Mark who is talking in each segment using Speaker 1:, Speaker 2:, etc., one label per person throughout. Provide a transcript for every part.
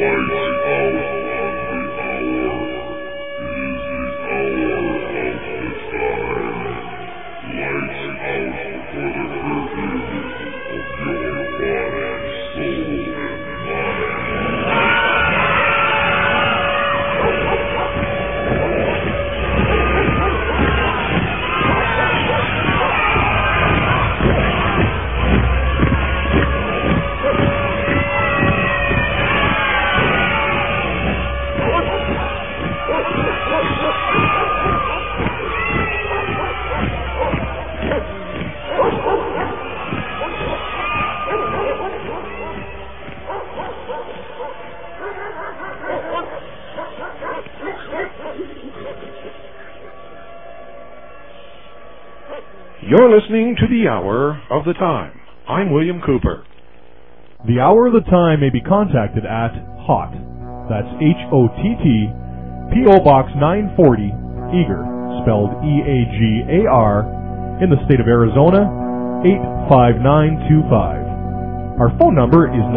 Speaker 1: You're listening to The Hour of the Time. I'm William Cooper.
Speaker 2: The Hour of the Time may be contacted at HOTT, that's H-O-T-T, P.O. Box 940, Eagar, spelled E-A-G-A-R, in the state of Arizona, 85925. Our phone number is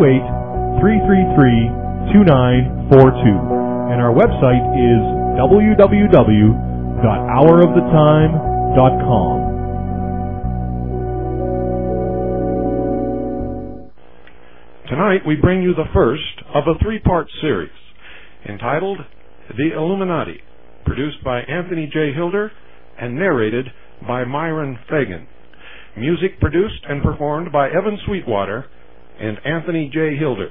Speaker 2: 928-333-2942, and our website is www.houroftetime.com.
Speaker 1: Tonight we bring you the first of a three-part series entitled The Illuminati, produced by Anthony J. Hilder and narrated by Myron Fagan. Music produced and performed by Evan Sweetwater and Anthony J. Hilder.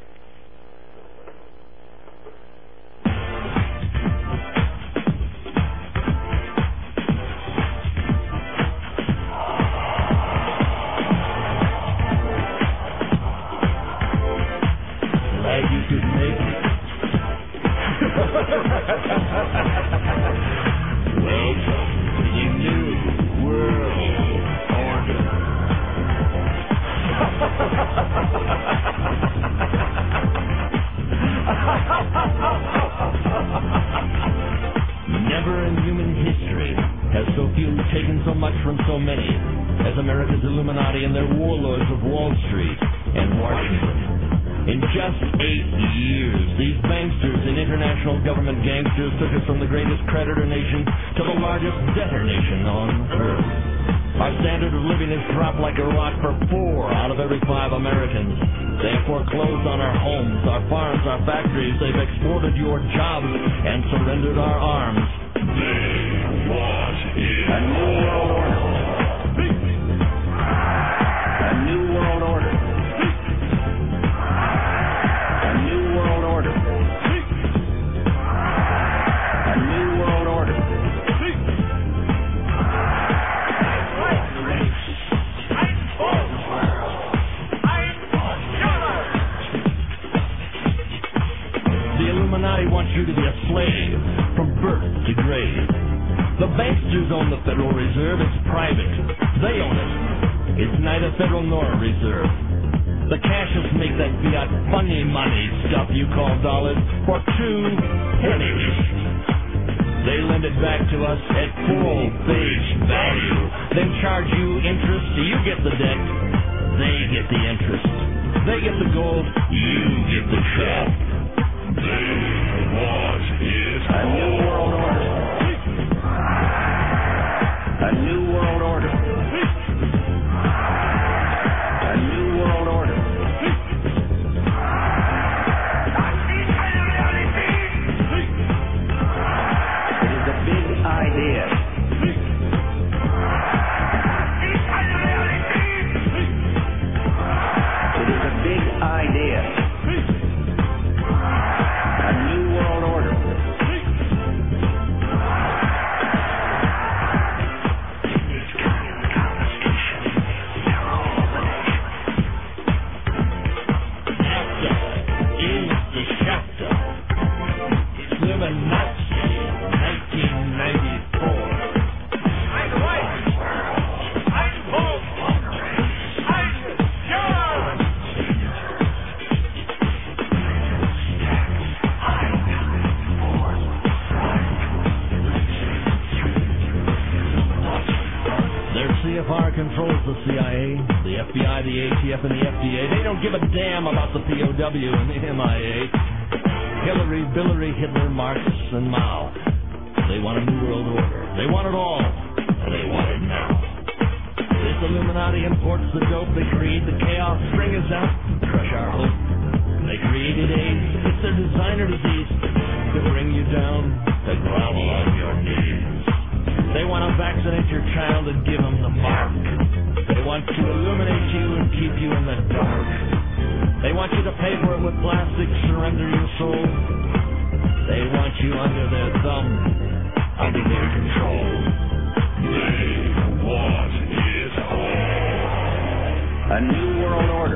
Speaker 3: Never in human history has so few taken so much from so many as America's Illuminati and their warlords of Wall Street and Washington. In just 8 years, these banksters and international government gangsters took us from the greatest creditor nation to the largest debtor nation on earth. Our standard of living has dropped like a rock for 4 out of every 5 Americans. They have foreclosed on our homes, our farms, our factories. They've exported your jobs and surrendered our arms. They want a new world order. A new world order. A new world order. A new world order. The Illuminati wants you to be a slave from birth to grave. The banksters own the Federal Reserve. It's private. They own it. It's neither federal nor a reserve. The cashiers make that fiat funny money stuff you call dollars for 2 pennies. They lend it back to us at full face value, then charge you interest. You get the debt. They get the interest. They get the gold. You get the crap. They want it a new world order. A new world order. A new world order. It is a big idea. It is a big idea. Because the CIA, the FBI, the ATF, and the FDA, they don't give a damn about the POW and the MIA. Hillary, Billary, Hitler, Marx, and Mao. They want a new world order. They want it all. And they want it now. This Illuminati imports the dope. They create the chaos. Bring us out. Crush our hope. They created AIDS. It's their designer disease. To bring you down. To grovel on your knees. They want to vaccinate your child and give him the mark. They want to illuminate you and keep you in the dark. They want you to pay for it with plastic, surrender your soul. They want you under their thumb, under their control. They want it all.
Speaker 4: A new world order.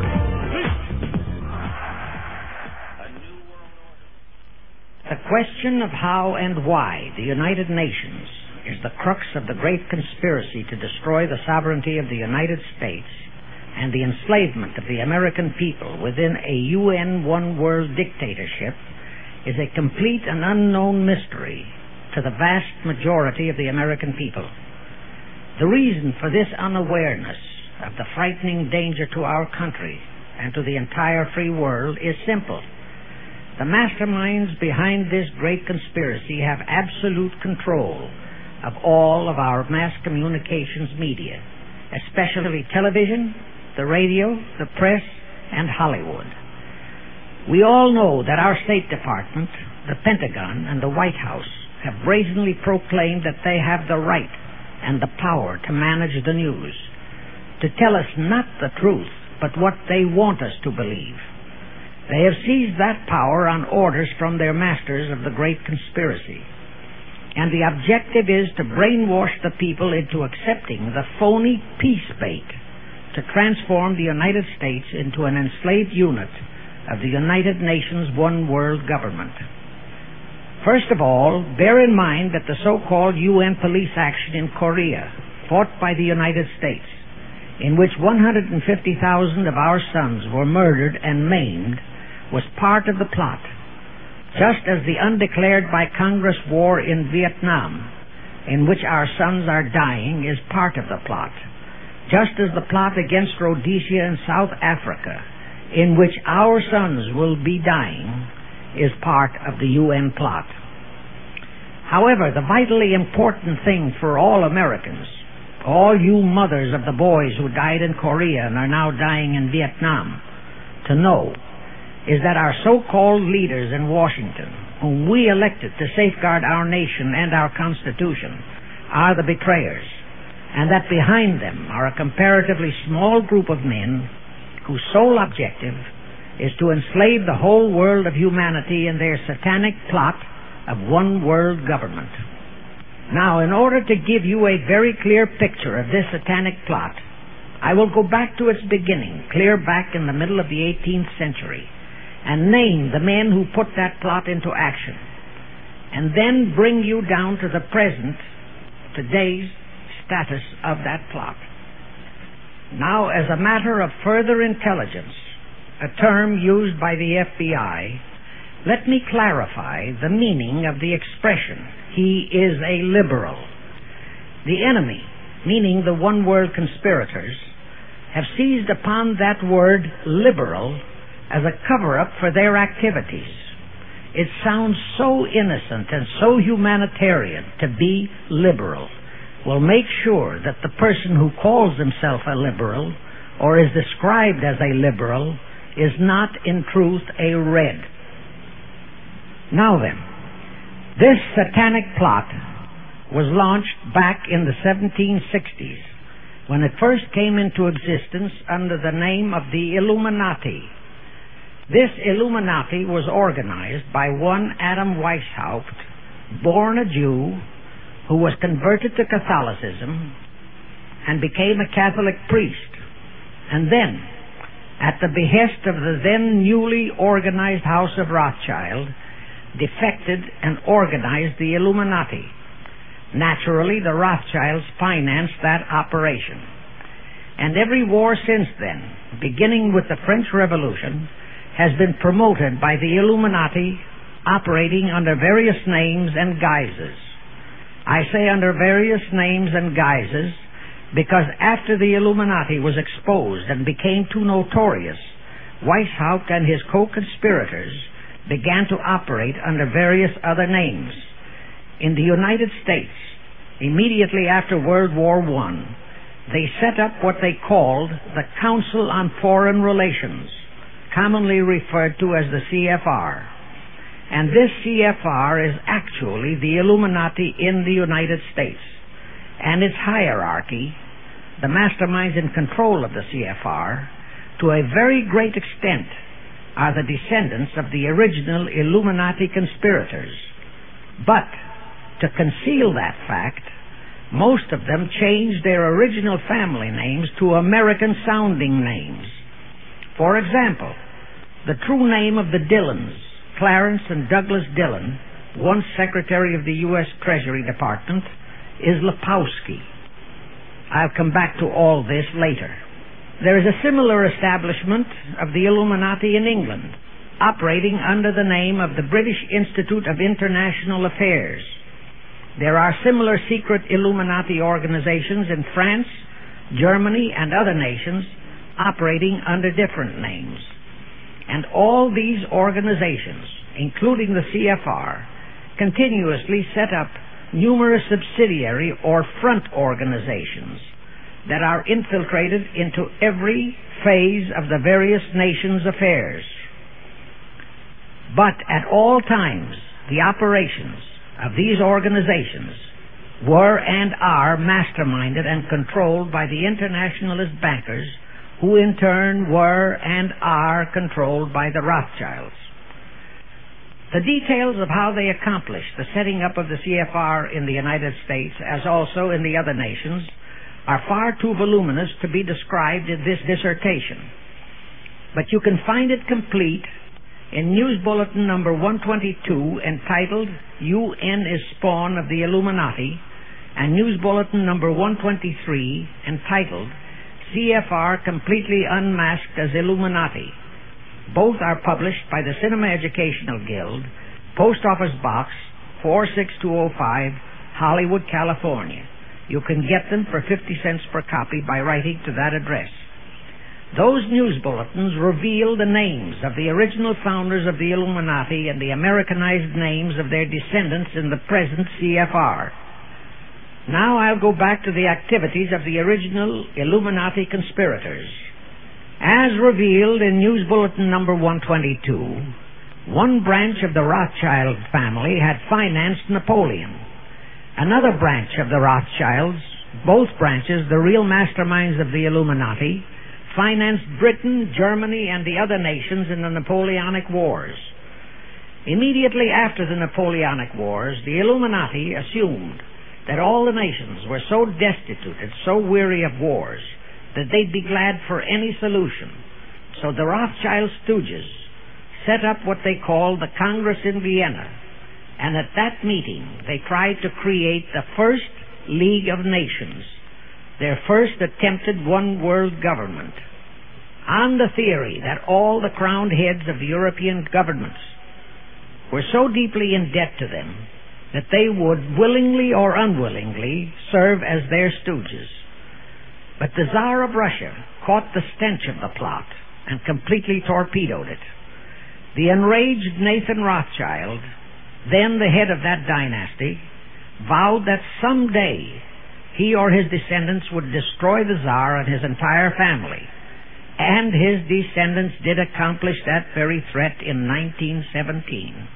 Speaker 5: The question of how and why the United Nations is the crux of the great conspiracy to destroy the sovereignty of the United States and the enslavement of the American people within a UN one-world dictatorship is a complete and unknown mystery to the vast majority of the American people. The reason for this unawareness of the frightening danger to our country and to the entire free world is simple. The masterminds behind this great conspiracy have absolute control of all of our mass communications media, especially television, the radio, the press, and Hollywood. We all know that our State Department, the Pentagon, and the White House have brazenly proclaimed that they have the right and the power to manage the news, to tell us not the truth, but what they want us to believe. They have seized that power on orders from their masters of the great conspiracy. And the objective is to brainwash the people into accepting the phony peace bait to transform the United States into an enslaved unit of the United Nations one world government. First of all, bear in mind that the so-called UN police action in Korea, fought by the United States, in which 150,000 of our sons were murdered and maimed, was part of the plot. Just as the undeclared by Congress war in Vietnam, in which our sons are dying, is part of the plot. Just as the plot against Rhodesia and South Africa, in which our sons will be dying, is part of the UN plot. However, the vitally important thing for all Americans, all you mothers of the boys who died in Korea and are now dying in Vietnam, to know is that our so-called leaders in Washington, whom we elected to safeguard our nation and our Constitution, are the betrayers, and that behind them are a comparatively small group of men whose sole objective is to enslave the whole world of humanity in their satanic plot of one world government. Now, in order to give you a very clear picture of this satanic plot, I will go back to its beginning, clear back in the middle of the 18th century, and name the men who put that plot into action, and then bring you down to the present, today's status of that plot. Now, as a matter of further intelligence, a term used by the FBI, let me clarify the meaning of the expression, "He is a liberal." The enemy, meaning the one-world conspirators, have seized upon that word liberal as a cover-up for their activities. It sounds so innocent and so humanitarian to be liberal. We'll make sure that the person who calls himself a liberal or is described as a liberal is not in truth a red. Now then, this satanic plot was launched back in the 1760s when it first came into existence under the name of the Illuminati. This Illuminati was organized by one Adam Weishaupt, born a Jew, who was converted to Catholicism and became a Catholic priest, and then, at the behest of the then newly organized House of Rothschild, defected and organized the Illuminati. Naturally, the Rothschilds financed that operation. And every war since then, beginning with the French Revolution, has been promoted by the Illuminati, operating under various names and guises. I say under various names and guises because after the Illuminati was exposed and became too notorious, Weishaupt and his co-conspirators began to operate under various other names. In the United States, immediately after World War I, they set up what they called the Council on Foreign Relations, commonly referred to as the CFR. And this CFR is actually the Illuminati in the United States. And its hierarchy, the masterminds in control of the CFR, to a very great extent are the descendants of the original Illuminati conspirators. But to conceal that fact, most of them changed their original family names to American-sounding names. For example, the true name of the Dillons, Clarence and Douglas Dillon, once Secretary of the U.S. Treasury Department, is Lepowski. I'll come back to all this later. There is a similar establishment of the Illuminati in England, operating under the name of the British Institute of International Affairs. There are similar secret Illuminati organizations in France, Germany, and other nations operating under different names. And all these organizations, including the CFR, continuously set up numerous subsidiary or front organizations that are infiltrated into every phase of the various nations' affairs. But at all times, the operations of these organizations were and are masterminded and controlled by the internationalist bankers, who in turn were and are controlled by the Rothschilds. The details of how they accomplished the setting up of the CFR in the United States, as also in the other nations, are far too voluminous to be described in this dissertation. But you can find it complete in News Bulletin number 122, entitled UN is Spawn of the Illuminati, and News Bulletin number 123, entitled CFR Completely Unmasked as Illuminati. Both are published by the Cinema Educational Guild, Post Office Box 46205, Hollywood, California. You can get them for 50 cents per copy by writing to that address. Those news bulletins reveal the names of the original founders of the Illuminati and the Americanized names of their descendants in the present CFR. Now I'll go back to the activities of the original Illuminati conspirators. As revealed in News Bulletin number 122, one branch of the Rothschild family had financed Napoleon. Another branch of the Rothschilds, both branches the real masterminds of the Illuminati, financed Britain, Germany, and the other nations in the Napoleonic Wars. Immediately after the Napoleonic Wars, the Illuminati assumed that all the nations were so destitute and so weary of wars that they'd be glad for any solution. So the Rothschild stooges set up what they called the Congress in Vienna, and at that meeting they tried to create the first League of Nations, their first attempted one world government, on the theory that all the crowned heads of the European governments were so deeply in debt to them that they would willingly or unwillingly serve as their stooges. But the Tsar of Russia caught the stench of the plot and completely torpedoed it. The enraged Nathan Rothschild, then the head of that dynasty, vowed that someday he or his descendants would destroy the Tsar and his entire family. And his descendants did accomplish that very threat in 1917.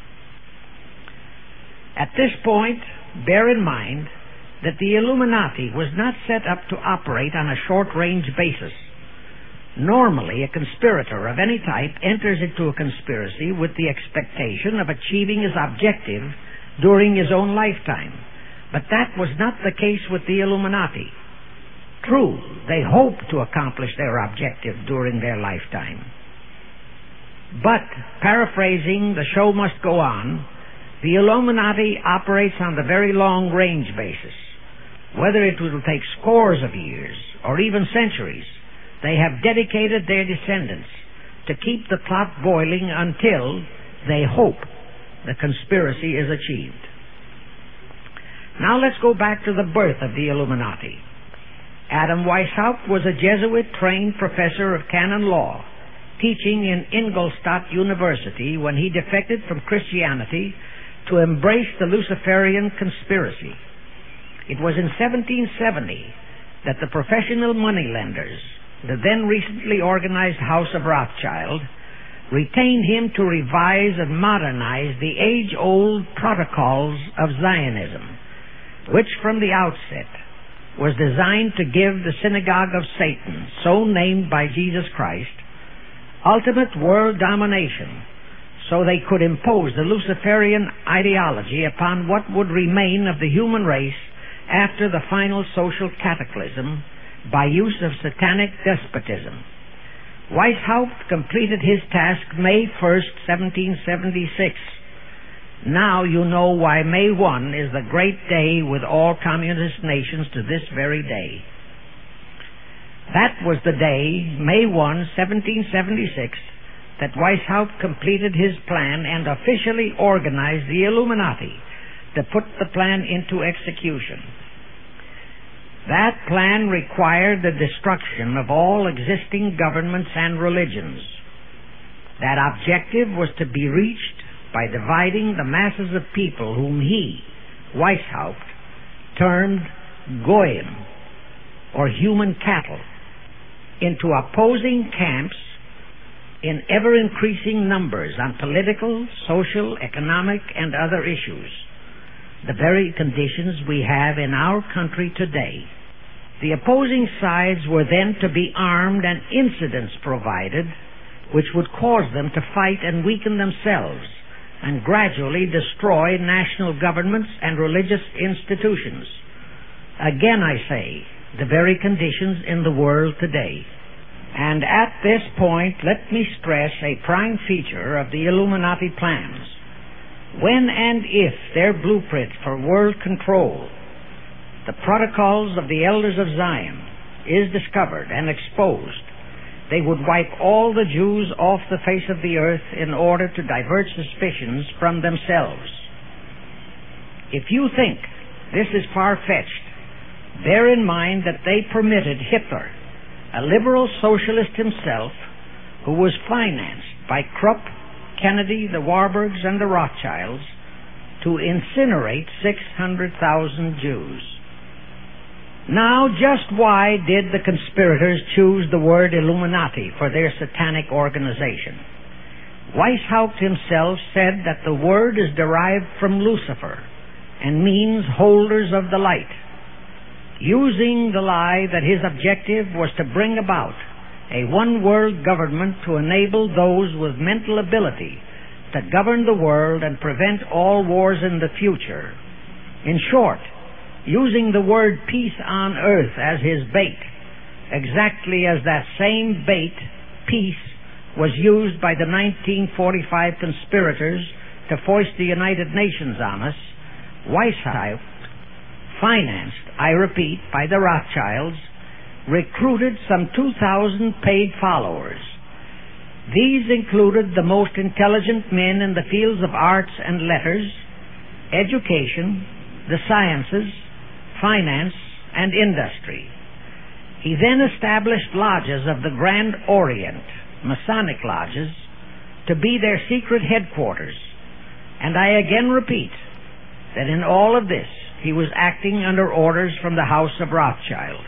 Speaker 5: At this point, bear in mind that the Illuminati was not set up to operate on a short-range basis. Normally, a conspirator of any type enters into a conspiracy with the expectation of achieving his objective during his own lifetime. But that was not the case with the Illuminati. True, they hoped to accomplish their objective during their lifetime. But, paraphrasing The Show Must Go On, the Illuminati operates on the very long-range basis. Whether it will take scores of years or even centuries, they have dedicated their descendants to keep the plot boiling until, they hope, the conspiracy is achieved. Now let's go back to the birth of the Illuminati. Adam Weishaupt was a Jesuit-trained professor of canon law, teaching in Ingolstadt University when he defected from Christianity to embrace the Luciferian conspiracy. It was in 1770 that the professional moneylenders, the then recently organized House of Rothschild, retained him to revise and modernize the age-old protocols of Zionism, which from the outset was designed to give the synagogue of Satan, so named by Jesus Christ, ultimate world domination, so they could impose the Luciferian ideology upon what would remain of the human race after the final social cataclysm by use of satanic despotism. Weishaupt completed his task May 1st, 1776. Now you know why May 1 is the great day with all communist nations to this very day. That was the day, May 1, 1776, that Weishaupt completed his plan and officially organized the Illuminati to put the plan into execution. That plan required the destruction of all existing governments and religions. That objective was to be reached by dividing the masses of people whom he, Weishaupt, termed Goyim, or human cattle, into opposing camps in ever-increasing numbers on political, social, economic, and other issues, the very conditions we have in our country today. The opposing sides were then to be armed and incidents provided which would cause them to fight and weaken themselves and gradually destroy national governments and religious institutions. Again I say, the very conditions in the world today. And at this point, let me stress a prime feature of the Illuminati plans. When and if their blueprint for world control, the protocols of the elders of Zion, is discovered and exposed, they would wipe all the Jews off the face of the earth in order to divert suspicions from themselves. If you think this is far-fetched, bear in mind that they permitted Hitler, a liberal socialist himself, who was financed by Krupp, Kennedy, the Warburgs, and the Rothschilds, to incinerate 600,000 Jews. Now, just why did the conspirators choose the word Illuminati for their satanic organization? Weishaupt himself said that the word is derived from Lucifer and means holders of the light, using the lie that his objective was to bring about a one-world government to enable those with mental ability to govern the world and prevent all wars in the future. In short, using the word peace on earth as his bait, exactly as that same bait, peace, was used by the 1945 conspirators to foist the United Nations on us. Weishaupt, financed, I repeat, by the Rothschilds, recruited some 2,000 paid followers. These included the most intelligent men in the fields of arts and letters, education, the sciences, finance, and industry. He then established lodges of the Grand Orient, Masonic lodges, to be their secret headquarters. And I again repeat that in all of this, he was acting under orders from the House of Rothschild.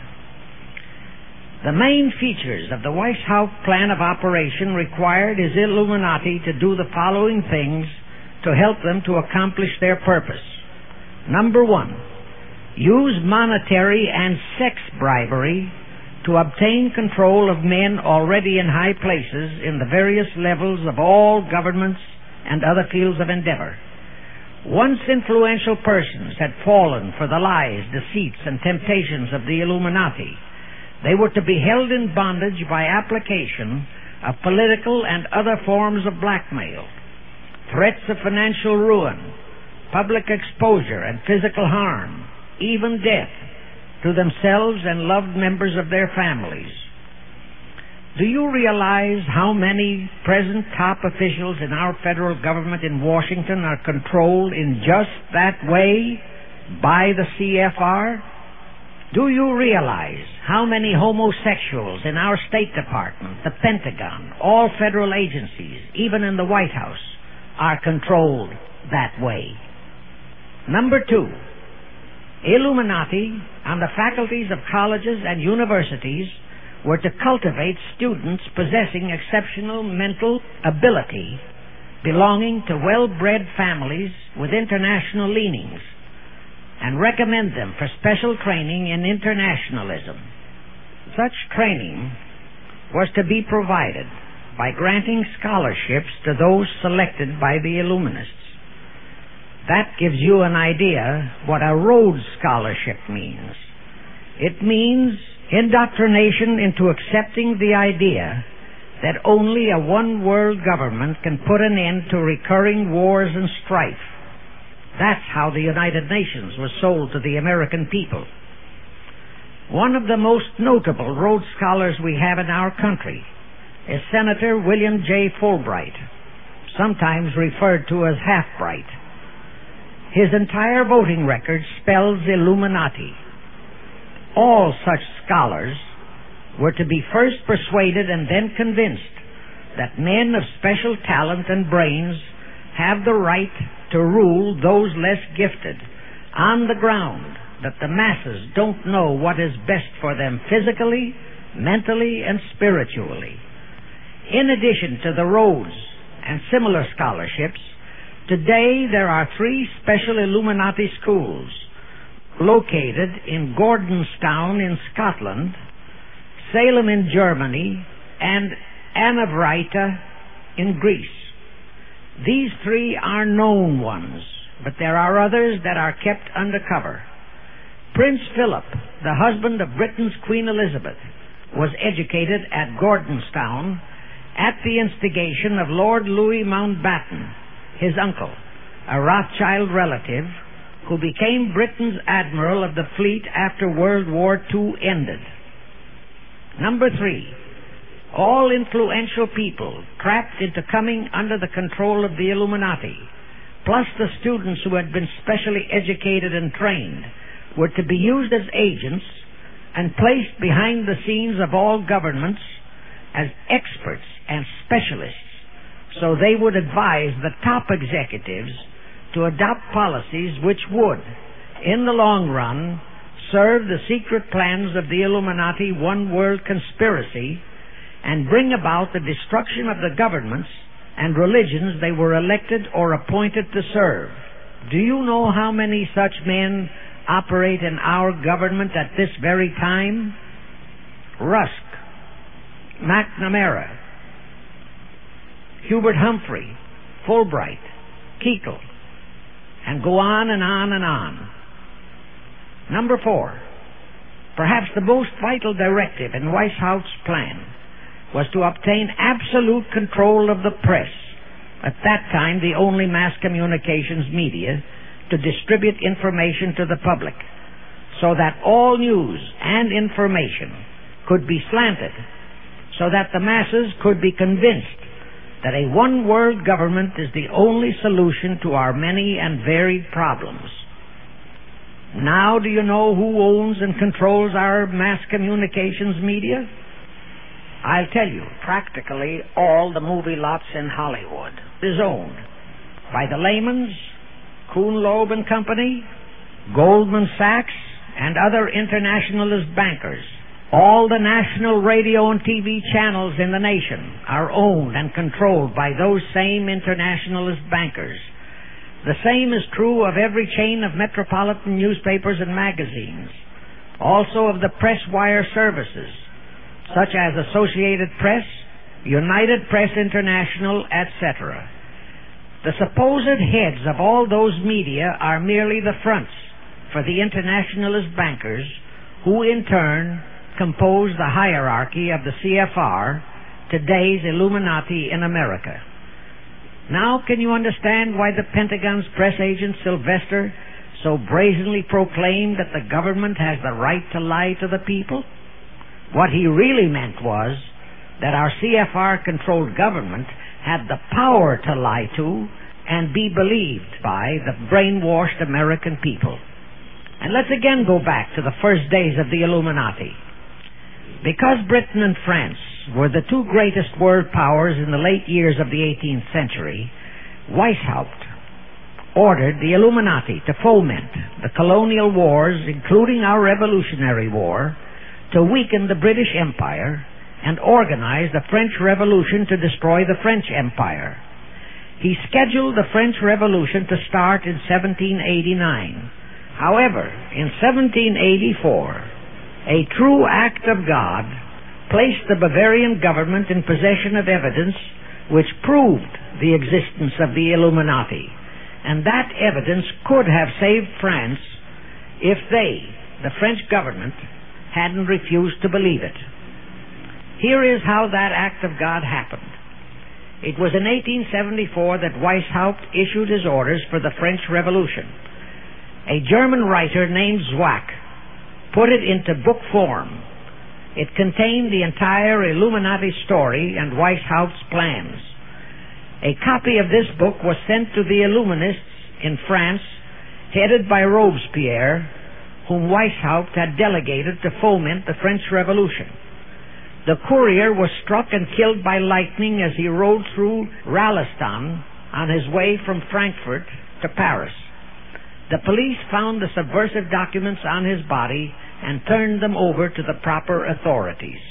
Speaker 5: The main features of the Weishaupt plan of operation required his Illuminati to do the following things to help them to accomplish their purpose. Number one, use monetary and sex bribery to obtain control of men already in high places in the various levels of all governments and other fields of endeavor. Once influential persons had fallen for the lies, deceits, and temptations of the Illuminati, they were to be held in bondage by application of political and other forms of blackmail, threats of financial ruin, public exposure and physical harm, even death, to themselves and loved members of their families. Do you realize how many present top officials in our federal government in Washington are controlled in just that way by the CFR? Do you realize how many homosexuals in our State Department, the Pentagon, all federal agencies, even in the White House, are controlled that way? Number 2, Illuminati and the faculties of colleges and universities were to cultivate students possessing exceptional mental ability, belonging to well-bred families with international leanings, and recommend them for special training in internationalism. Such training was to be provided by granting scholarships to those selected by the Illuminists. That gives you an idea what a Rhodes Scholarship means. It means indoctrination into accepting the idea that only a one-world government can put an end to recurring wars and strife. That's how the United Nations was sold to the American people. One of the most notable Rhodes Scholars we have in our country is Senator William J. Fulbright, sometimes referred to as Half-Bright. His entire voting record spells Illuminati. All such scholars were to be first persuaded and then convinced that men of special talent and brains have the right to rule those less gifted on the ground that the masses don't know what is best for them physically, mentally, and spiritually. In addition to the Rhodes and similar scholarships, today there are 3 special Illuminati schools located in Gordonstown in Scotland, Salem in Germany, and Anavrita in Greece. These 3 are known ones, but there are others that are kept undercover. Prince Philip, the husband of Britain's Queen Elizabeth, was educated at Gordonstown at the instigation of Lord Louis Mountbatten, his uncle, a Rothschild relative who became Britain's admiral of the fleet after World War II ended. Number 3, all influential people trapped into coming under the control of the Illuminati, plus the students who had been specially educated and trained, were to be used as agents and placed behind the scenes of all governments as experts and specialists, so they would advise the top executives to adopt policies which would, in the long run, serve the secret plans of the Illuminati one-world conspiracy and bring about the destruction of the governments and religions they were elected or appointed to serve. Do you know how many such men operate in our government at this very time? Rusk, McNamara, Hubert Humphrey, Fulbright, Kuchel, and go on and on and on. Number 4, perhaps the most vital directive in Weishaupt's plan was to obtain absolute control of the press, at that time the only mass communications media, to distribute information to the public, so that all news and information could be slanted, so that the masses could be convinced that a one-world government is the only solution to our many and varied problems. Now do you know who owns and controls our mass communications media? I'll tell you, practically all the movie lots in Hollywood is owned by the Lehmans, Kuhn Loeb and Company, Goldman Sachs, and other internationalist bankers. All the national radio and TV channels in the nation are owned and controlled by those same internationalist bankers. The same is true of every chain of metropolitan newspapers and magazines, also of the press wire services, such as Associated Press, United Press International, etc. The supposed heads of all those media are merely the fronts for the internationalist bankers, who in turn compose the hierarchy of the CFR, today's Illuminati in America. Now can you understand why the Pentagon's press agent Sylvester so brazenly proclaimed that the government has the right to lie to the people? What he really meant was that our CFR-controlled government had the power to lie to and be believed by the brainwashed American people. And let's again go back to the first days of the Illuminati. Because Britain and France were the two greatest world powers in the late years of the 18th century, Weishaupt ordered the Illuminati to foment the colonial wars, including our Revolutionary War, to weaken the British Empire and organize the French Revolution to destroy the French Empire. He scheduled the French Revolution to start in 1789. However, in 1784, a true act of God placed the Bavarian government in possession of evidence which proved the existence of the Illuminati, and that evidence could have saved France if they, the French government, hadn't refused to believe it. Here is how that act of God happened. It was in 1874 that Weishaupt issued his orders for the French Revolution. A German writer named Zwack put it into book form. It contained the entire Illuminati story and Weishaupt's plans. A copy of this book was sent to the Illuminists in France, headed by Robespierre, whom Weishaupt had delegated to foment the French Revolution. The courier was struck and killed by lightning as he rode through Ralestan on his way from Frankfurt to Paris. The police found the subversive documents on his body and turned them over to the proper authorities.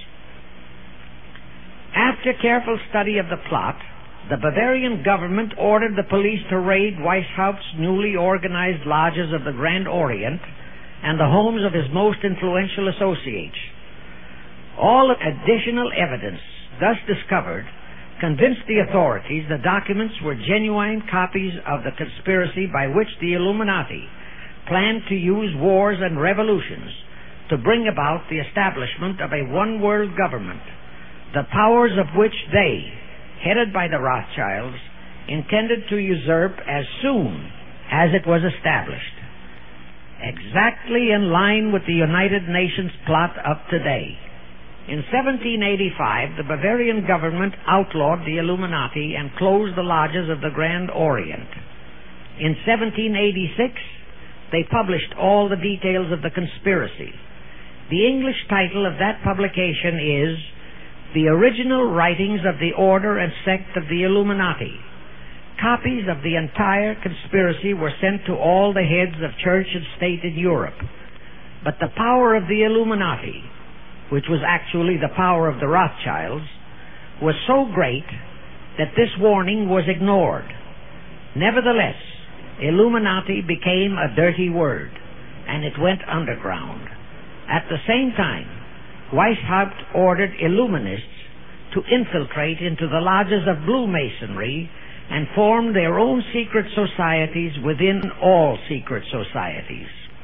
Speaker 5: After careful study of the plot, the Bavarian government ordered the police to raid Weishaupt's newly organized lodges of the Grand Orient and the homes of his most influential associates. All additional evidence thus discovered convinced the authorities the documents were genuine copies of the conspiracy by which the Illuminati planned to use wars and revolutions to bring about the establishment of a one-world government, the powers of which they, headed by the Rothschilds, intended to usurp as soon as it was established. Exactly in line with the United Nations plot of today. In 1785, the Bavarian government outlawed the Illuminati and closed the lodges of the Grand Orient. In 1786, they published all the details of the conspiracy. The English title of that publication is The Original Writings of the Order and Sect of the Illuminati. Copies of the entire conspiracy were sent to all the heads of church and state in Europe. But the power of the Illuminati, which was actually the power of the Rothschilds, was so great that this warning was ignored. Nevertheless, Illuminati became a dirty word, and it went underground. At the same time, Weishaupt ordered Illuminists to infiltrate into the lodges of Blue Masonry and form their own secret societies within all secret societies.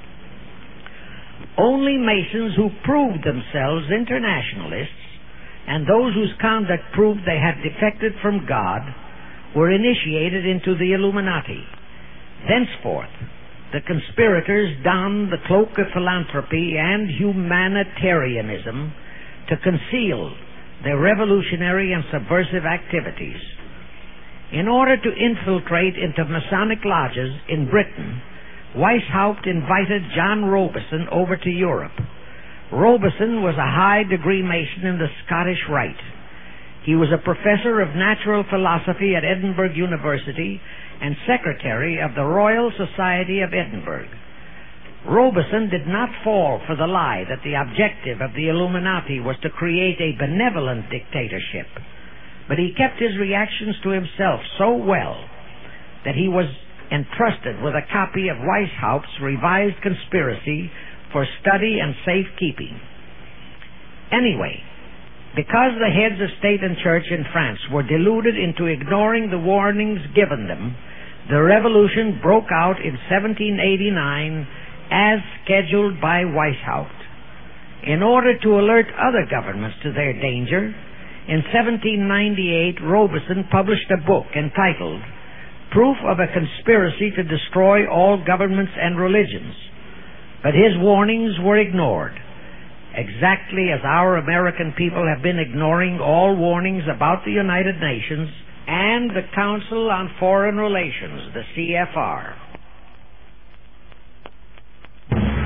Speaker 5: Only Masons who proved themselves internationalists and those whose conduct proved they had defected from God were initiated into the Illuminati. Thenceforth, the conspirators donned the cloak of philanthropy and humanitarianism to conceal their revolutionary and subversive activities. In order to infiltrate into Masonic lodges in Britain, Weishaupt invited John Robison over to Europe. Robison was a high-degree Mason in the Scottish Rite. He was a professor of natural philosophy at Edinburgh University and secretary of the Royal Society of Edinburgh. Robison did not fall for the lie that the objective of the Illuminati was to create a benevolent dictatorship, but he kept his reactions to himself so well that he was entrusted with a copy of Weishaupt's revised conspiracy for study and safekeeping. Anyway, because the heads of state and church in France were deluded into ignoring the warnings given them, the revolution broke out in 1789 as scheduled by Weishaupt. In order to alert other governments to their danger, in 1798 Robison published a book entitled Proof of a Conspiracy to Destroy All Governments and Religions. But his warnings were ignored, exactly as our American people have been ignoring all warnings about the United Nations and the Council on Foreign Relations, the CFR.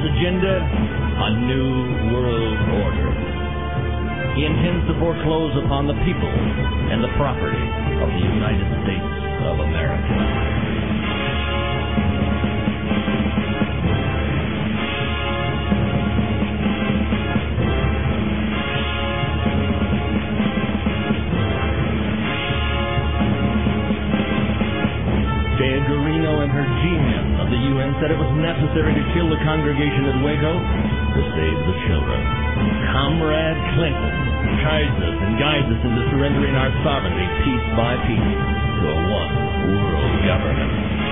Speaker 3: agenda? A new world order. He intends to foreclose upon the people and the property of the United States of America. Said it was necessary to kill the congregation at Waco to save the children. Comrade Clinton guides us and guides us into surrendering our sovereignty piece by piece to a one-world government.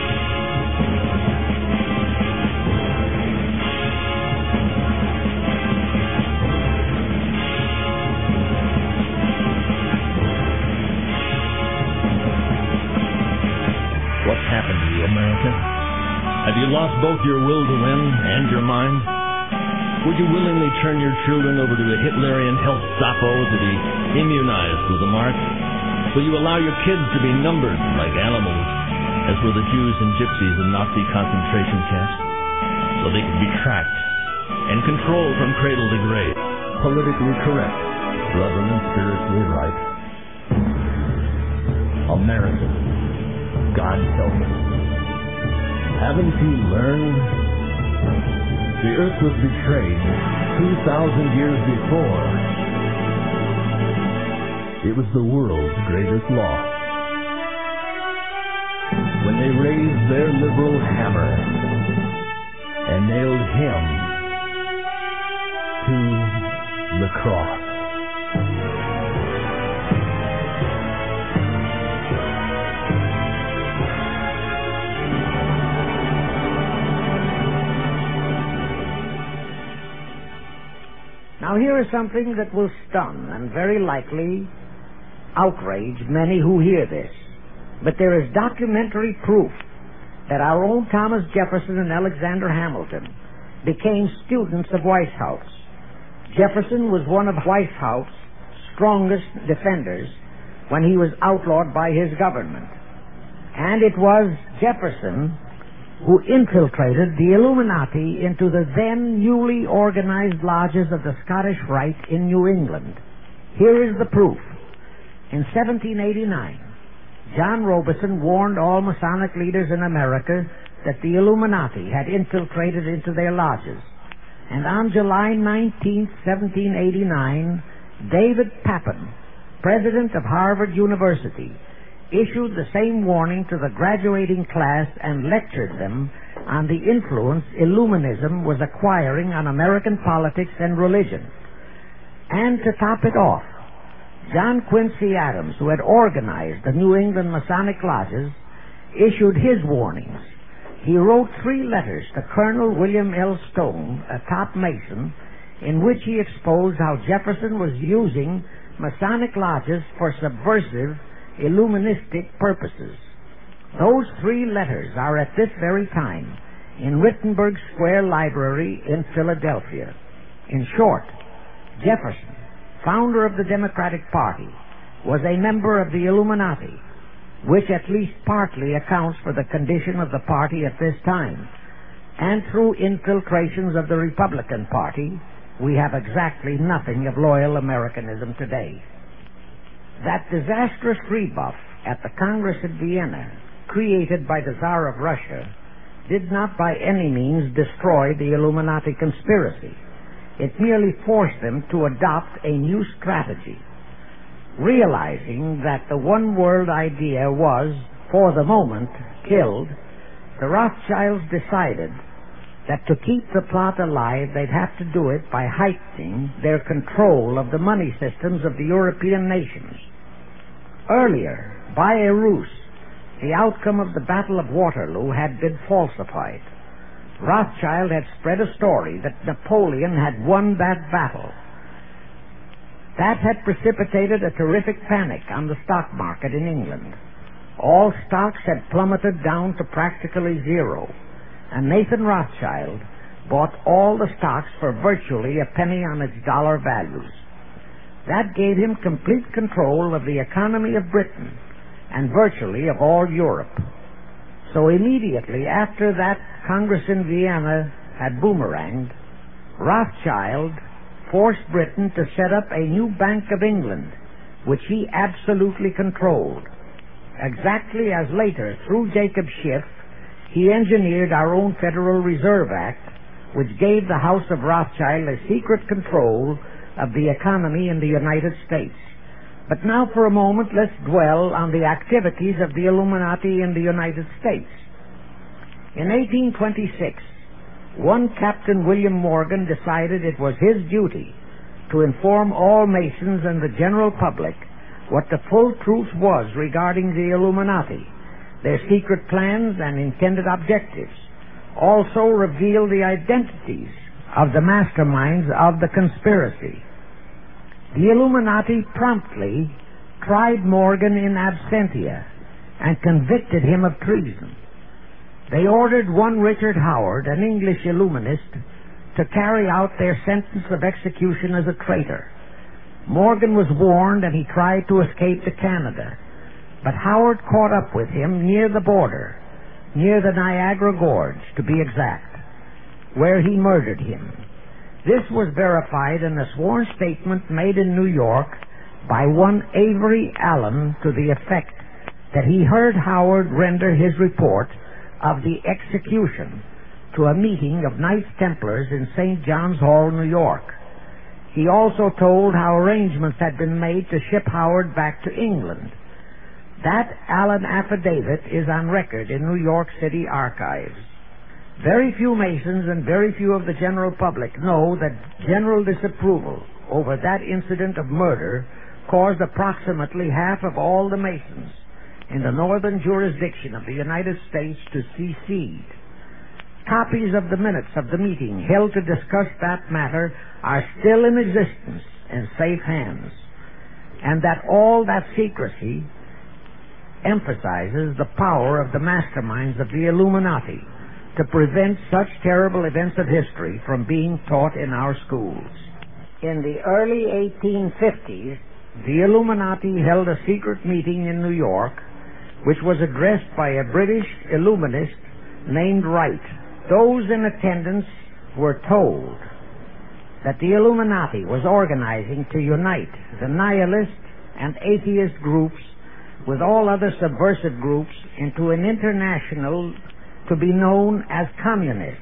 Speaker 3: What's happened to you, America? Have you lost both your will to win and your mind? Would you willingly turn your children over to a Hitlerian Gestapo to be immunized with the mark? Will you allow your kids to be numbered like animals, as were the Jews and Gypsies in Nazi concentration camps, so they could be tracked and controlled from cradle to grave?
Speaker 4: Politically correct, Reverend and spiritually right. Americans, God help us. Haven't you learned? The earth was betrayed 2,000 years before. It was the world's greatest loss. When they raised their liberal hammer and nailed him to the cross.
Speaker 5: Now here is something that will stun and very likely outrage many who hear this. But there is documentary proof that our own Thomas Jefferson and Alexander Hamilton became students of Weishaupt. Jefferson was one of Weishaupt's strongest defenders when he was outlawed by his government. And it was Jefferson who infiltrated the Illuminati into the then newly organized lodges of the Scottish Rite in New England. Here is the proof. In 1789, John Robeson warned all Masonic leaders in America that the Illuminati had infiltrated into their lodges. And on July 19, 1789, David Papin, president of Harvard University, issued the same warning to the graduating class and lectured them on the influence Illuminism was acquiring on American politics and religion. And to top it off, John Quincy Adams, who had organized the New England Masonic Lodges, issued his warnings. He wrote 3 letters to Colonel William L. Stone, a top Mason, in which he exposed how Jefferson was using Masonic lodges for subversive Illuministic purposes. Those 3 letters are at this very time in Wittenberg Square Library in Philadelphia. In short, Jefferson, founder of the Democratic Party, was a member of the Illuminati, which at least partly accounts for the condition of the party at this time. And through infiltrations of the Republican Party, we have exactly nothing of loyal Americanism today. That disastrous rebuff at the Congress at Vienna, created by the Tsar of Russia, did not by any means destroy the Illuminati conspiracy. It merely forced them to adopt a new strategy. Realizing that the one world idea was, for the moment, killed, the Rothschilds decided that to keep the plot alive, they'd have to do it by heightening their control of the money systems of the European nations. Earlier, by a ruse, the outcome of the Battle of Waterloo had been falsified. Rothschild had spread a story that Napoleon had won that battle. That had precipitated a terrific panic on the stock market in England. All stocks had plummeted down to practically zero, and Nathan Rothschild bought all the stocks for virtually a penny on its dollar values. That gave him complete control of the economy of Britain and virtually of all Europe. So immediately after that Congress in Vienna had boomeranged, Rothschild forced Britain to set up a new Bank of England, which he absolutely controlled. Exactly as later, through Jacob Schiff, he engineered our own Federal Reserve Act, which gave the House of Rothschild a secret control of the economy in the United States. But now for a moment let's dwell on the activities of the Illuminati in the United States. In 1826, one Captain William Morgan decided it was his duty to inform all Masons and the general public what the full truth was regarding the Illuminati, their secret plans and intended objectives, also reveal the identities of the masterminds of the conspiracy. The Illuminati promptly tried Morgan in absentia and convicted him of treason. They ordered one Richard Howard, an English Illuminist, to carry out their sentence of execution as a traitor. Morgan was warned and he tried to escape to Canada, but Howard caught up with him near the border, near the Niagara Gorge, to be exact, where he murdered him. This was verified in a sworn statement made in New York by one Avery Allen to the effect that he heard Howard render his report of the execution to a meeting of Knights Templars in St. John's Hall, New York. He also told how arrangements had been made to ship Howard back to England. That Allen affidavit is on record in New York City archives. Very few Masons and very few of the general public know that general disapproval over that incident of murder caused approximately half of all the Masons in the northern jurisdiction of the United States to secede. Copies of the minutes of the meeting held to discuss that matter are still in existence in safe hands, and that all that secrecy emphasizes the power of the masterminds of the Illuminati to prevent such terrible events of history from being taught in our schools. In the early 1850s, the Illuminati held a secret meeting in New York, which was addressed by a British Illuminist named Wright. Those in attendance were told that the Illuminati was organizing to unite the nihilist and atheist groups with all other subversive groups into an international to be known as communists.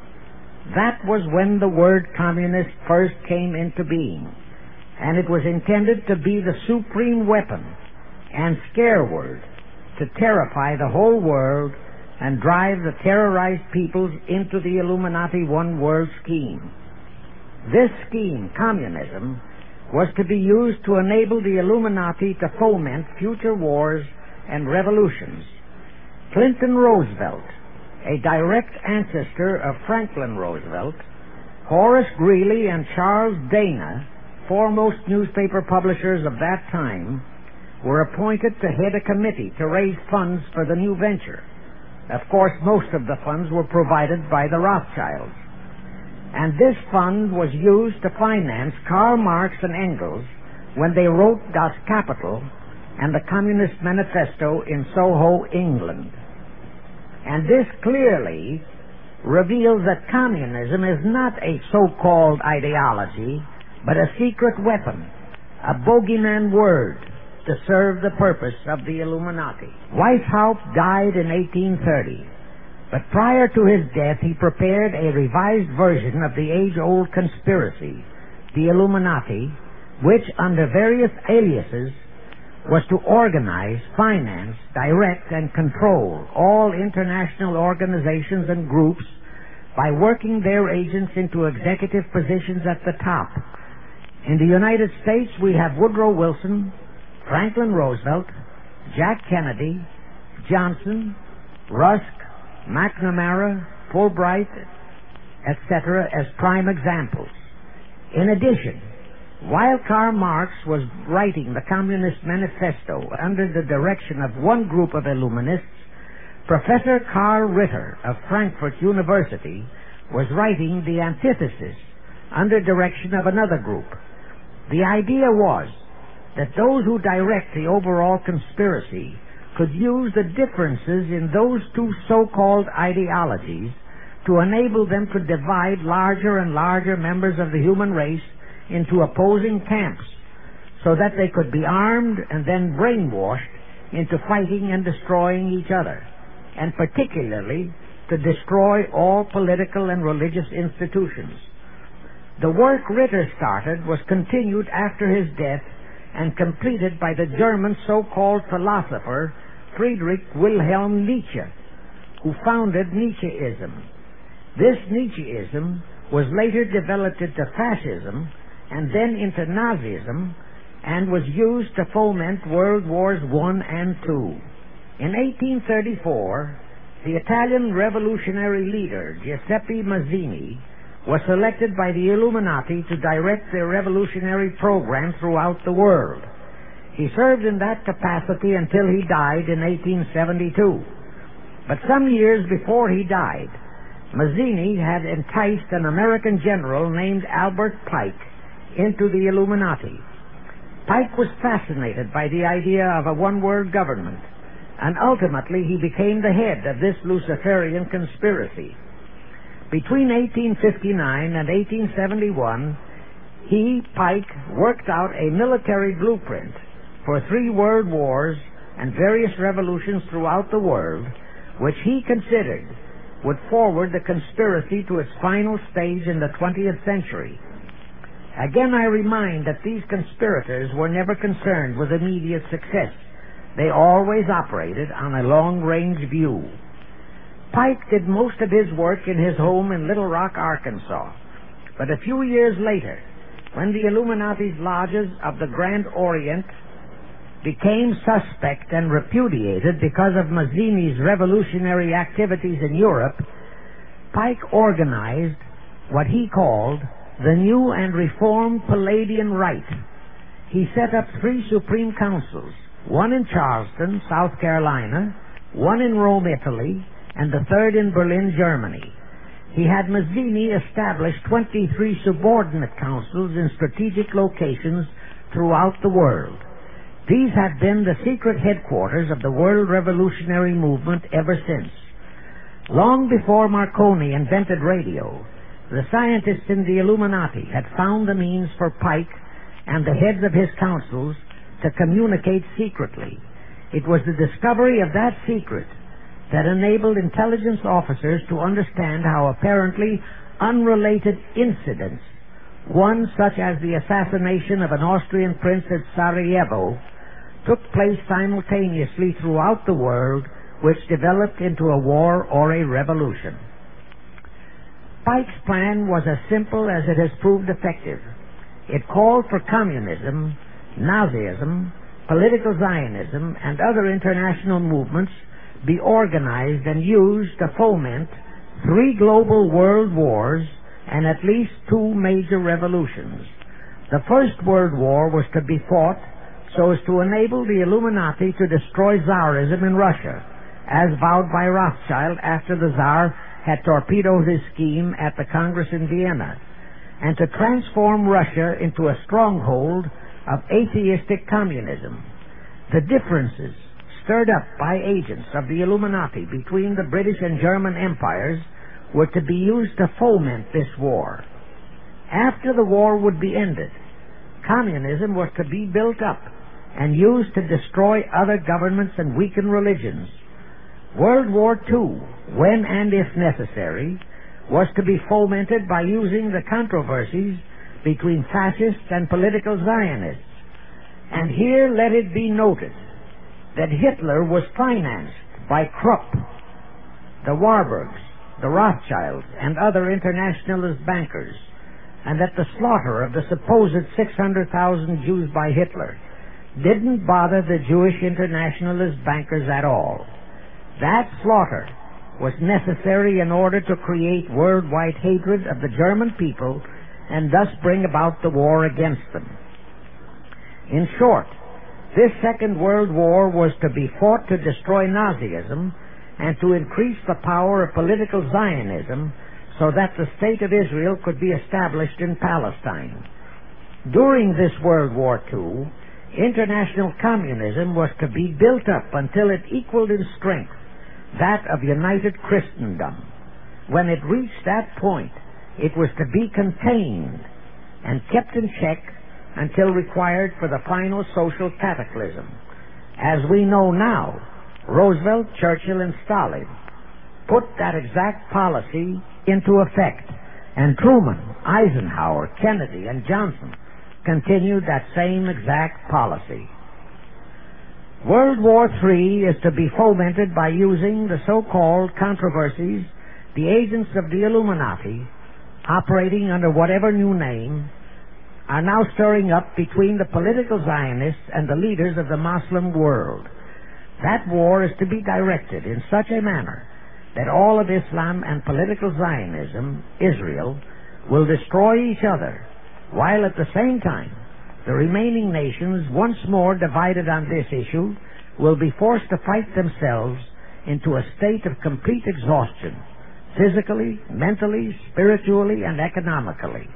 Speaker 5: That was when the word communist first came into being, and it was intended to be the supreme weapon and scare word to terrify the whole world and drive the terrorized peoples into the Illuminati one world scheme. This scheme, communism, was to be used to enable the Illuminati to foment future wars and revolutions. Clinton Roosevelt, a direct ancestor of Franklin Roosevelt, Horace Greeley and Charles Dana, foremost newspaper publishers of that time, were appointed to head a committee to raise funds for the new venture. Of course, most of the funds were provided by the Rothschilds. And this fund was used to finance Karl Marx and Engels when they wrote Das Kapital and the Communist Manifesto in Soho, England. And this clearly reveals that communism is not a so-called ideology, but a secret weapon, a bogeyman word to serve the purpose of the Illuminati. Weishaupt died in 1830, but prior to his death he prepared a revised version of the age-old conspiracy, the Illuminati, which under various aliases was to organize, finance, direct, and control all international organizations and groups by working their agents into executive positions at the top. In the United States, we have Woodrow Wilson, Franklin Roosevelt, Jack Kennedy, Johnson, Rusk, McNamara, Fulbright, etc. as prime examples. In addition, while Karl Marx was writing the Communist Manifesto under the direction of one group of Illuminists, Professor Karl Ritter of Frankfurt University was writing the antithesis under direction of another group. The idea was that those who direct the overall conspiracy could use the differences in those two so-called ideologies to enable them to divide larger and larger members of the human race into opposing camps so that they could be armed and then brainwashed into fighting and destroying each other, and particularly to destroy all political and religious institutions. The work Ritter started was continued after his death and completed by the German so-called philosopher Friedrich Wilhelm Nietzsche, who founded Nietzscheism. This Nietzscheism was later developed into fascism and then into Nazism, and was used to foment World Wars I and II. In 1834, the Italian revolutionary leader Giuseppe Mazzini was selected by the Illuminati to direct their revolutionary program throughout the world. He served in that capacity until he died in 1872. But some years before he died, Mazzini had enticed an American general named Albert Pike into the Illuminati. Pike was fascinated by the idea of a one-world government, and ultimately he became the head of this Luciferian conspiracy. Between 1859 and 1871, Pike, worked out a military blueprint for 3 world wars and various revolutions throughout the world, which he considered would forward the conspiracy to its final stage in the 20th century. Again, I remind that these conspirators were never concerned with immediate success. They always operated on a long-range view. Pike did most of his work in his home in Little Rock, Arkansas. But a few years later, when the Illuminati's lodges of the Grand Orient became suspect and repudiated because of Mazzini's revolutionary activities in Europe, Pike organized what he called the New and Reformed Palladian Rite. He set up 3 supreme councils, one in Charleston, South Carolina, one in Rome, Italy, and the 3rd in Berlin, Germany. He had Mazzini establish 23 subordinate councils in strategic locations throughout the world. These have been the secret headquarters of the world revolutionary movement ever since. Long before Marconi invented radio, the scientists in the Illuminati had found the means for Pike and the heads of his councils to communicate secretly. It was the discovery of that secret that enabled intelligence officers to understand how apparently unrelated incidents, one such as the assassination of an Austrian prince at Sarajevo, took place simultaneously throughout the world, which developed into a war or a revolution. Pike's plan was as simple as it has proved effective. It called for communism, Nazism, political Zionism, and other international movements be organized and used to foment 3 global world wars and at least 2 major revolutions. The First World War was to be fought so as to enable the Illuminati to destroy Tsarism in Russia, as vowed by Rothschild after the Tsar had torpedoed his scheme at the Congress in Vienna, and to transform Russia into a stronghold of atheistic communism. The differences stirred up by agents of the Illuminati between the British and German empires were to be used to foment this war. After the war would be ended, communism was to be built up and used to destroy other governments and weaken religions. World War II, when and if necessary, was to be fomented by using the controversies between fascists and political Zionists. And here let it be noted that Hitler was financed by Krupp, the Warburgs, the Rothschilds, and other internationalist bankers, and that the slaughter of the supposed 600,000 Jews by Hitler didn't bother the Jewish internationalist bankers at all. That slaughter was necessary in order to create worldwide hatred of the German people and thus bring about the war against them. In short, this Second World War was to be fought to destroy Nazism and to increase the power of political Zionism so that the State of Israel could be established in Palestine. During this World War II, international communism was to be built up until it equaled in strength that of united Christendom. when it reached that point, it was to be contained and kept in check until required for the final social cataclysm. As we know now, Roosevelt, Churchill, and Stalin put that exact policy into effect, and Truman, Eisenhower, Kennedy, and Johnson continued that same exact policy. World War III is to be fomented by using the so-called controversies the agents of the Illuminati, operating under whatever new name, are now stirring up between the political Zionists and the leaders of the Muslim world. That war is to be directed in such a manner that all of Islam and political Zionism, Israel, will destroy each other, while at the same time the remaining nations, once more divided on this issue, will be forced to fight themselves into a state of complete exhaustion, physically, mentally, spiritually, and economically.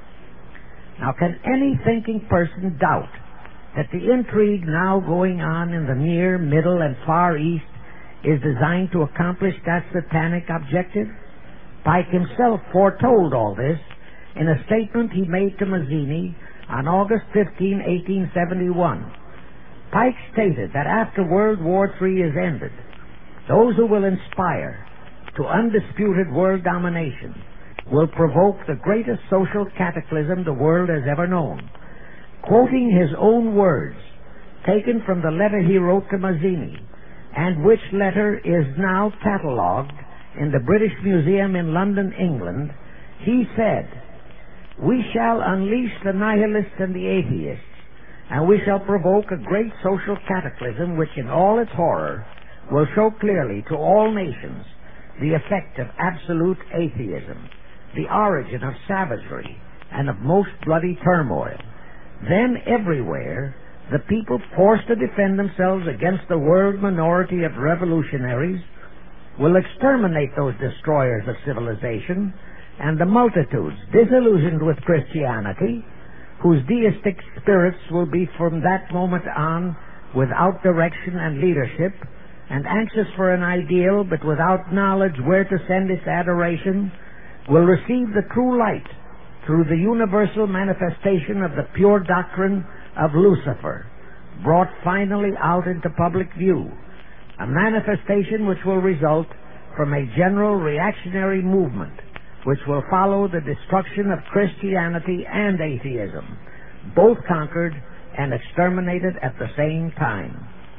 Speaker 5: Now, can any thinking person doubt that the intrigue now going on in the Near, Middle, and Far East is designed to accomplish that satanic objective? Pike himself foretold all this in a statement he made to Mazzini on August 15, 1871. Pike stated that after World War III is ended, those who will inspire to undisputed world domination will provoke the greatest social cataclysm the world has ever known. Quoting his own words, taken from the letter he wrote to Mazzini, and which letter is now catalogued in the British Museum in London, England, he said, "We shall unleash the nihilists and the atheists, and we shall provoke a great social cataclysm which in all its horror will show clearly to all nations the effect of absolute atheism, the origin of savagery and of most bloody turmoil. Then everywhere the people forced to defend themselves against the world minority of revolutionaries will exterminate those destroyers of civilization, and the multitudes disillusioned with Christianity, whose deistic spirits will be from that moment on without direction and leadership, and anxious for an ideal but without knowledge where to send its adoration, will receive the true light through the universal manifestation of the pure doctrine of Lucifer, brought finally out into public view, a manifestation which will result from a general reactionary movement which will follow the destruction of Christianity and atheism, both conquered and exterminated at the same time."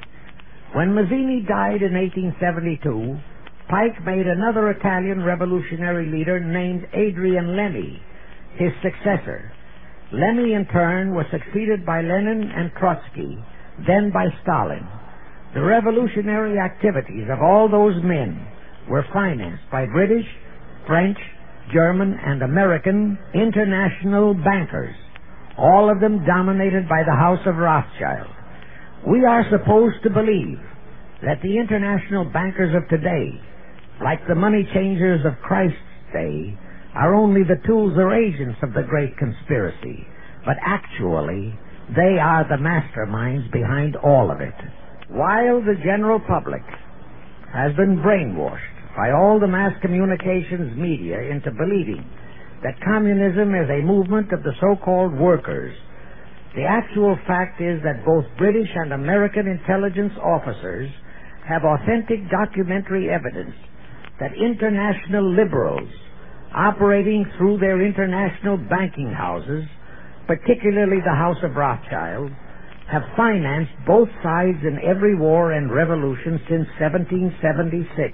Speaker 5: When Mazzini died in 1872, Pike made another Italian revolutionary leader named Adrian Lemmy his successor. Lemmy, in turn, was succeeded by Lenin and Trotsky, then by Stalin. The revolutionary activities of all those men were financed by British, French, German, and American international bankers, all of them dominated by the House of Rothschild. We are supposed to believe that the international bankers of today, like the money changers of Christ's day, are only the tools or agents of the great conspiracy, but actually they are the masterminds behind all of it. While the general public has been brainwashed by all the mass communications media into believing that communism is a movement of the so-called workers, the actual fact is that both British and American intelligence officers have authentic documentary evidence that international liberals operating through their international banking houses, particularly the House of Rothschild, have financed both sides in every war and revolution since 1776.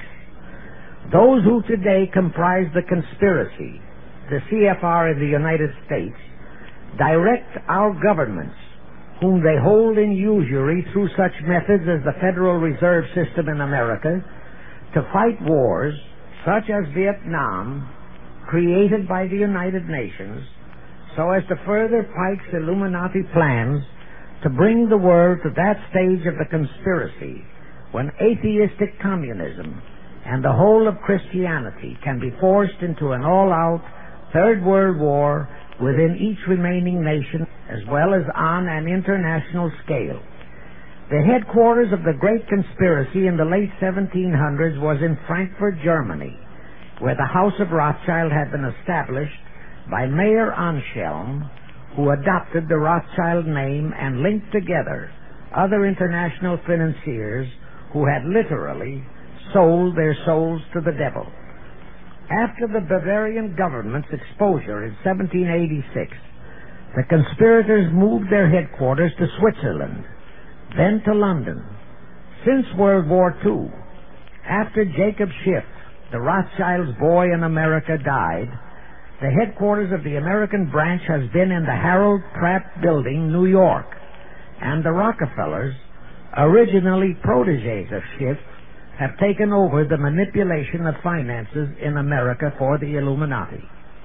Speaker 5: Those who today comprise the conspiracy, the CFR in the United States, direct our governments, whom they hold in usury through such methods as the Federal Reserve System in America, to fight wars such as Vietnam, created by the United Nations, so as to further Pike's Illuminati plans to bring the world to that stage of the conspiracy when atheistic communism and the whole of Christianity can be forced into an all-out Third World War within each remaining nation, as well as on an international scale. The headquarters of the great conspiracy in the late 1700s was in Frankfurt, Germany, where the House of Rothschild had been established by Mayer Anschelm, who adopted the Rothschild name and linked together other international financiers who had literally sold their souls to the devil. After the Bavarian government's exposure in 1786, the conspirators moved their headquarters to Switzerland, then to London. Since World War II, after Jacob Schiff, the Rothschild's boy in America, died, the headquarters of the American branch has been in the Harold Pratt Building, New York, and the Rockefellers, originally protégés of Schiff, have taken over the manipulation of finances in America for the Illuminati.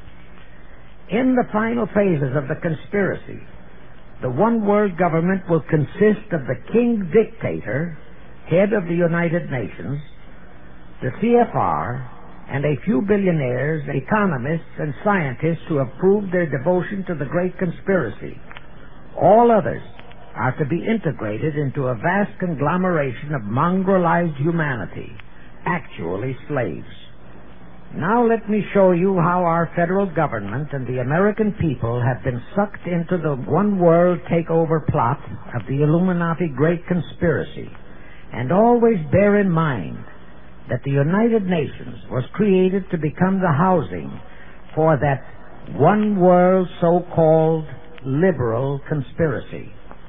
Speaker 5: In the final phases of the conspiracy, the one world government will consist of the king dictator, head of the United Nations, the CFR, and a few billionaires, economists, and scientists who have proved their devotion to the great conspiracy. All others are to be integrated into a vast conglomeration of mongrelized humanity, actually slaves. Now let me show you how our federal government and the American people have been sucked into the one world takeover plot of the Illuminati Great Conspiracy. And always bear in mind that the United Nations was created to become the housing for that one world so-called liberal conspiracy.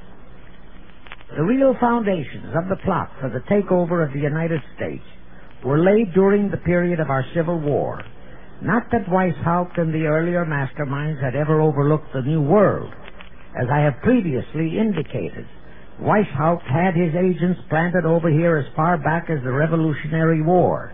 Speaker 5: The real foundations of the plot for the takeover of the United States were laid during the period of our Civil War. Not that Weishaupt and the earlier masterminds had ever overlooked the New World. As I have previously indicated, Weishaupt had his agents planted over here as far back as the Revolutionary War.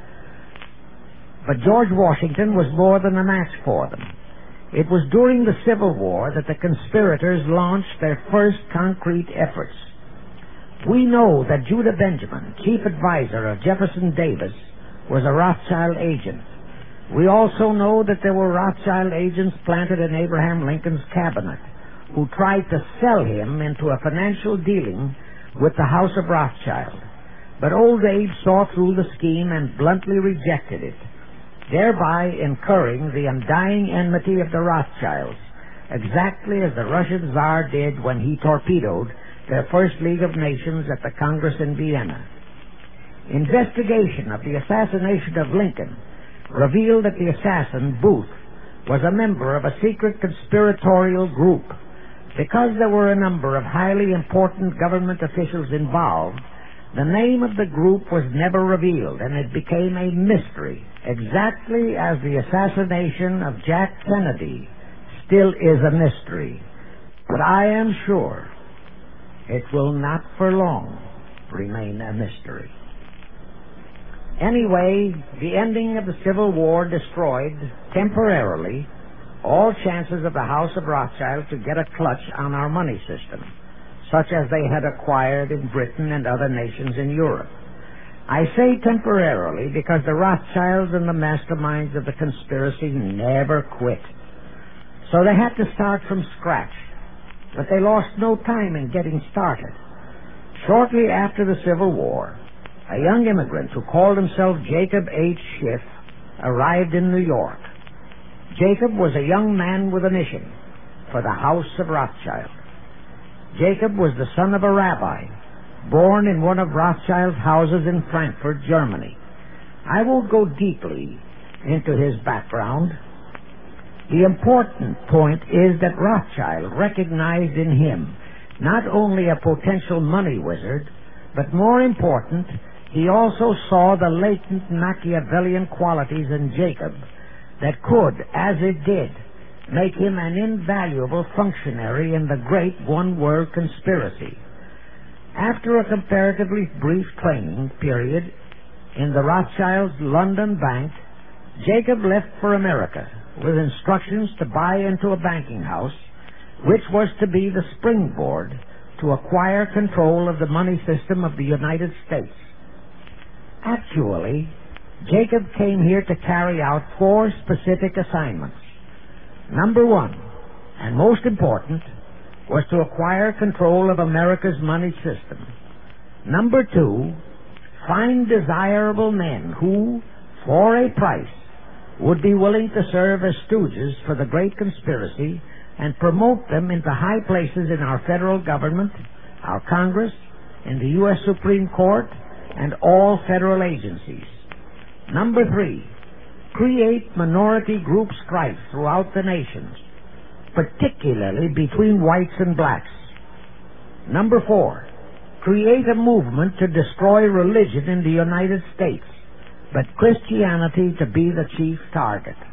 Speaker 5: But George Washington was more than a match for them. It was during the Civil War that the conspirators launched their first concrete efforts. We know that Judah Benjamin, chief advisor of Jefferson Davis, was a Rothschild agent. We also know that there were Rothschild agents planted in Abraham Lincoln's cabinet who tried to sell him into a financial dealing with the House of Rothschild. But old Abe saw through the scheme and bluntly rejected it, thereby incurring the undying enmity of the Rothschilds, exactly as the Russian Tsar did when he torpedoed their first League of Nations at the Congress in Vienna. Investigation of the assassination of Lincoln revealed that the assassin, Booth, was a member of a secret conspiratorial group. Because there were a number of highly important government officials involved, the name of the group was never revealed, and it became a mystery, exactly as the assassination of Jack Kennedy still is a mystery. But I am sure it will not for long remain a mystery. Anyway, the ending of the Civil War destroyed, temporarily, all chances of the House of Rothschild to get a clutch on our money system, such as they had acquired in Britain and other nations in Europe. I say temporarily because the Rothschilds and the masterminds of the conspiracy never quit. So they had to start from scratch, but they lost no time in getting started. Shortly after the Civil War, a young immigrant who called himself Jacob H. Schiff arrived in New York. Jacob was a young man with a mission for the House of Rothschild. Jacob was the son of a rabbi, born in one of Rothschild's houses in Frankfurt, Germany. I won't go deeply into his background. The important point is that Rothschild recognized in him not only a potential money wizard, but more important, he also saw the latent Machiavellian qualities in Jacob that could, as it did, make him an invaluable functionary in the great one-world conspiracy. After a comparatively brief training period in the Rothschilds' London bank, Jacob left for America with instructions to buy into a banking house, which was to be the springboard to acquire control of the money system of the United States. Actually, Jacob came here to carry out 4 specific assignments. Number 1, and most important, was to acquire control of America's money system. Number 2, find desirable men who, for a price, would be willing to serve as stooges for the great conspiracy and promote them into high places in our federal government, our Congress, in the U.S. Supreme Court, and all federal agencies. Number 3, create minority group strife throughout the nations, particularly between whites and blacks. Number 4, create a movement to destroy religion in the United States, but Christianity to be the chief target.